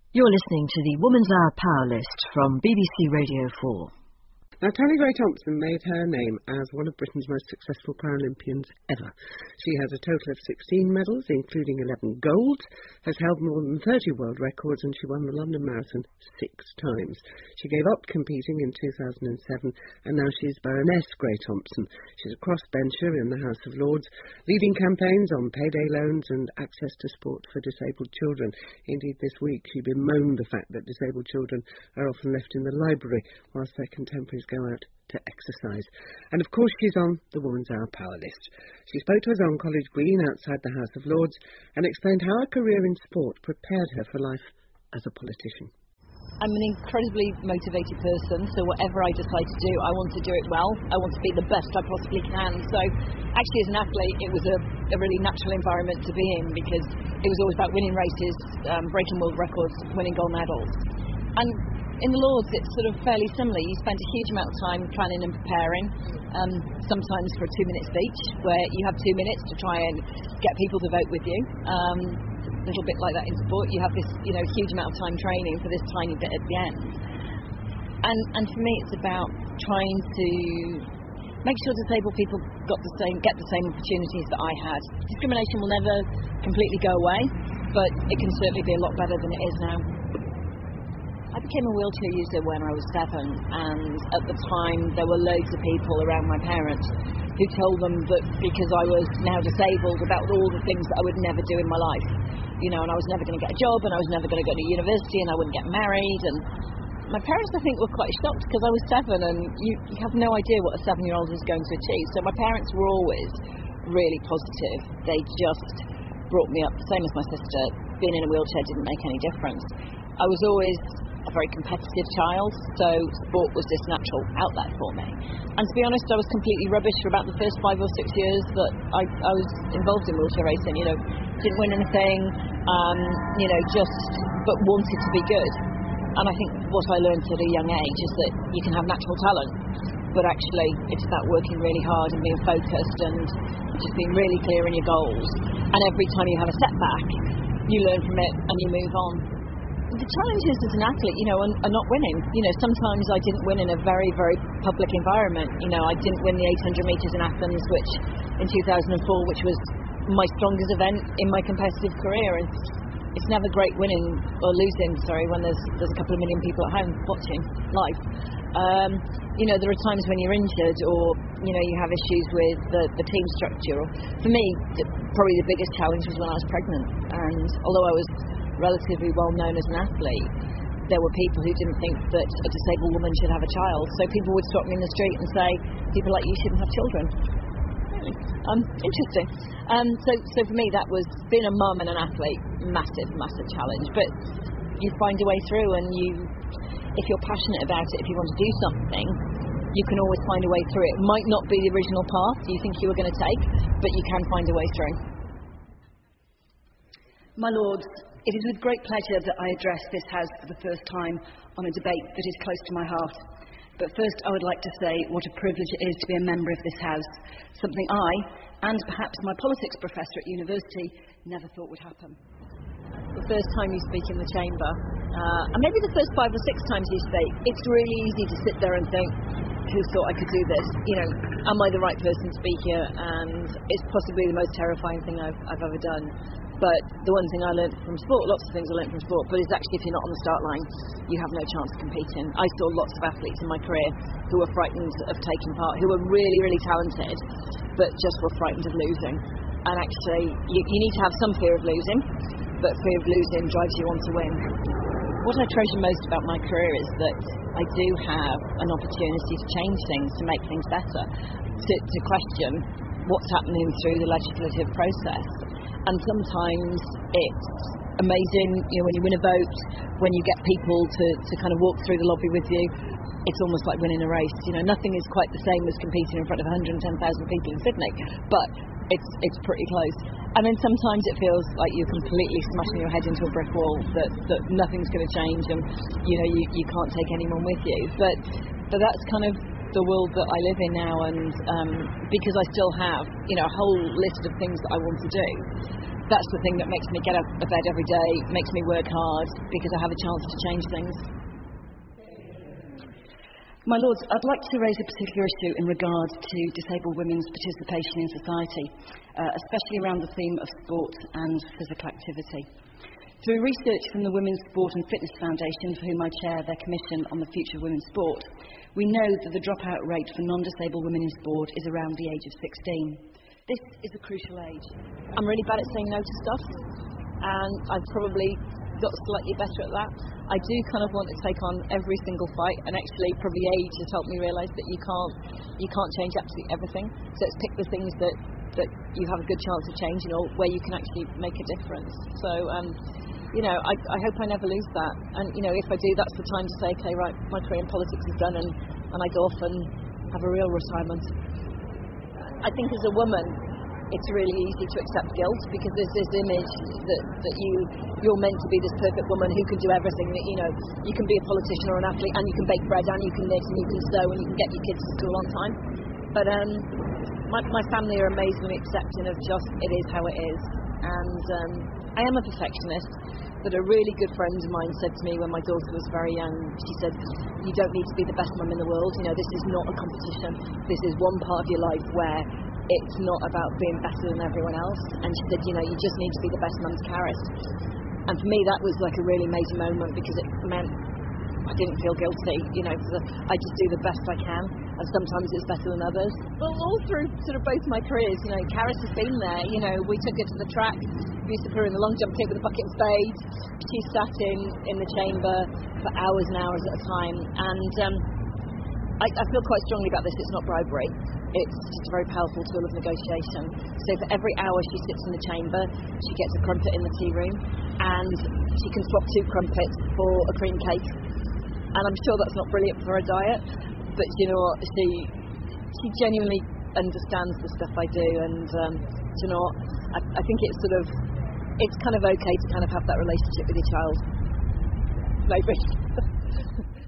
You're listening to the Woman's Hour Power List from BBC Radio 4. Now, Tally Gray-Thompson made her name as one of Britain's most successful Paralympians ever. She has a total of 16 medals, including 11 golds, has held more than 30 world records, and she won the London Marathon 6 times. She gave up competing in 2007, and now she's Baroness Gray-Thompson. She's a crossbencher in the House of Lords, leading campaigns on payday loans and access to sport for disabled children. Indeed, this week she bemoaned the fact that disabled children are often left in the library whilst their contemporaries go out to exercise. And of course she's on the Woman's Hour Power List. She spoke to us on College Green outside the House of Lords and explained how a career in sport prepared her for life as a politician. I'm an incredibly motivated person, so whatever I decide to do, I want to do it well. I want to be the best I possibly can. So actually as an athlete, it was a really natural environment to be in, because it was always about winning races, breaking world records, winning gold medals. And in the Lords, it's sort of fairly similar. You spend a huge amount of time planning and preparing, sometimes for a 2-minute speech, where you have 2 minutes to try and get people to vote with you. A little bit like that in sport. You have this, huge amount of time training for this tiny bit at the end. And for me, it's about trying to make sure disabled people get the same opportunities that I had. Discrimination will never completely go away, but it can certainly be a lot better than it is now. I became a wheelchair user when I was 7, and at the time there were loads of people around my parents who told them that because I was now disabled, about all the things that I would never do in my life. And I was never going to get a job, and I was never going to go to university, and I wouldn't get married. And my parents, I think, were quite shocked, because I was 7, and you have no idea what a 7-year-old is going to achieve. So my parents were always really positive. They just brought me up, same as my sister. Being in a wheelchair didn't make any difference. I was always a very competitive child, so sport was this natural outlet for me. And to be honest, I was completely rubbish for about the first 5 or 6 years that I was involved in wheelchair racing. Didn't win anything, but wanted to be good. And I think what I learned at a young age is that you can have natural talent, but actually it's about working really hard and being focused and just being really clear in your goals. And every time you have a setback, you learn from it and you move on. The challenges as an athlete, are not winning. Sometimes I didn't win in a very, very public environment. I didn't win the 800 metres in Athens, which in 2004, which was my strongest event in my competitive career. And it's never great winning or losing, when there's a couple of million people at home watching live. There are times when you're injured, or you have issues with the team structure. For me, probably the biggest challenge was when I was pregnant, and although I was relatively well known as an athlete, there were people who didn't think that a disabled woman should have a child. So people would stop me in the street and say, people like you shouldn't have children. Really? Interesting. So for me, that was, being a mum and an athlete, massive challenge. But you find a way through, and if you're passionate about it, if you want to do something, you can always find a way through it. It might not be the original path you think you were going to take, but you can find a way through. My Lords, it is with great pleasure that I address this House for the first time on a debate that is close to my heart. But first I would like to say what a privilege it is to be a member of this House, something I, and perhaps my politics professor at university, never thought would happen. The first time you speak in the chamber, and maybe the first 5 or 6 times you speak, it's really easy to sit there and think, who thought I could do this? Am I the right person to be here? And it's possibly the most terrifying thing I've ever done. But the one thing I learned from sport, lots of things I learned from sport, but it's actually if you're not on the start line, you have no chance of competing. I saw lots of athletes in my career who were frightened of taking part, who were really, really talented, but just were frightened of losing. And actually, you need to have some fear of losing, but fear of losing drives you on to win. What I treasure most about my career is that I do have an opportunity to change things, to make things better, to question what's happening through the legislative process. And sometimes it's amazing, when you win a vote, when you get people to kind of walk through the lobby with you, it's almost like winning a race. Nothing is quite the same as competing in front of 110,000 people in Sydney, but it's pretty close. And then sometimes it feels like you're completely smashing your head into a brick wall, that nothing's going to change, and you can't take anyone with you. But that's kind of the world that I live in now, and because I still have a whole list of things that I want to do, that's the thing that makes me get out of bed every day, makes me work hard, because I have a chance to change things. My Lords, I'd like to raise a particular issue in regard to disabled women's participation in society, especially around the theme of sport and physical activity. Through research from the Women's Sport and Fitness Foundation, for whom I chair their commission on the future of women's sport, we know that the dropout rate for non-disabled women in sport is around the age of 16. This is a crucial age. I'm really bad at saying no to stuff, and I've probably got slightly better at that. I do kind of want to take on every single fight, and actually probably age has helped me realise that you can't change absolutely everything. So it's pick the things that you have a good chance of changing, or where you can actually make a difference. So I hope I never lose that. And if I do, that's the time to say, okay, right, my career in politics is done, and I go off and have a real retirement. I think as a woman, it's really easy to accept guilt, because there's this image that you're meant to be this perfect woman who can do everything, that you can be a politician or an athlete, and you can bake bread, and you can knit, and you can sew, and you can get your kids to school on time. But my family are amazingly accepting of just it is how it is. And I am a perfectionist, but a really good friend of mine said to me when my daughter was very young, she said, you don't need to be the best mum in the world, this is not a competition, this is one part of your life where it's not about being better than everyone else. And she said, you just need to be the best mum to Karis. And for me that was like a really major moment, because it meant I didn't feel guilty, because I just do the best I can, and sometimes it's better than others. Well, all through sort of both my careers, Karis has been there. We took her to the track, we used to put her in the long jump kit with a bucket and spade. She sat in the chamber for hours and hours at a time, and I feel quite strongly about this. It's not bribery, it's just a very powerful tool of negotiation. So for every hour she sits in the chamber, she gets a crumpet in the tea room, and she can swap 2 crumpets for a cream cake. And I'm sure that's not brilliant for a diet, but you know what, she genuinely understands the stuff I do, and you know what, I think it's kind of okay to kind of have that relationship with your child. Maybe.